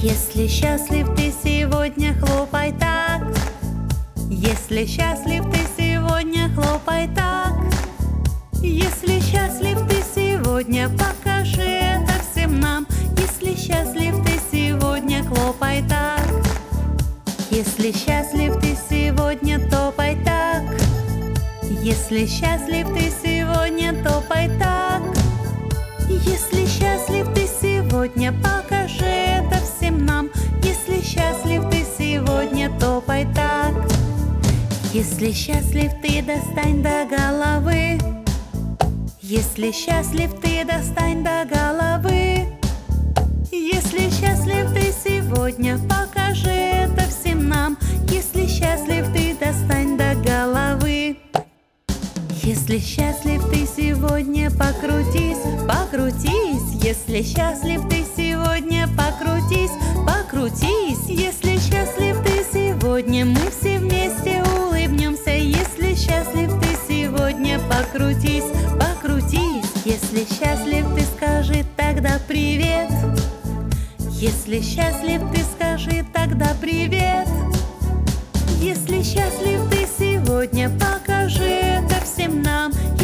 Если счастлив ты сегодня, хлопай так. Если счастлив ты сегодня, хлопай так. Если счастлив ты сегодня, покажи это всем нам. Если счастлив ты сегодня, хлопай так. Если счастлив ты сегодня, топай так. Если счастлив ты сегодня, топай так. Если счастлив ты сегодня, покажи это всем нам. Если счастлив ты сегодня, топай так. Если счастлив ты, достань до головы. Если счастлив ты, достань до головы. Если счастлив ты сегодня, покажи это всем нам. Если счастлив ты, достань до головы. Если счастлив ты сегодня, покрутись, покрутись. Если счастлив ты сегодня, покрутись, покрутись. Если счастлив ты сегодня, мы все вместе улыбнемся. Если счастлив ты сегодня, покрутись, покрутись. Если счастлив ты, скажи тогда привет. Если счастлив ты, скажи тогда привет. Если счастлив ты сегодня, покажи это всем нам.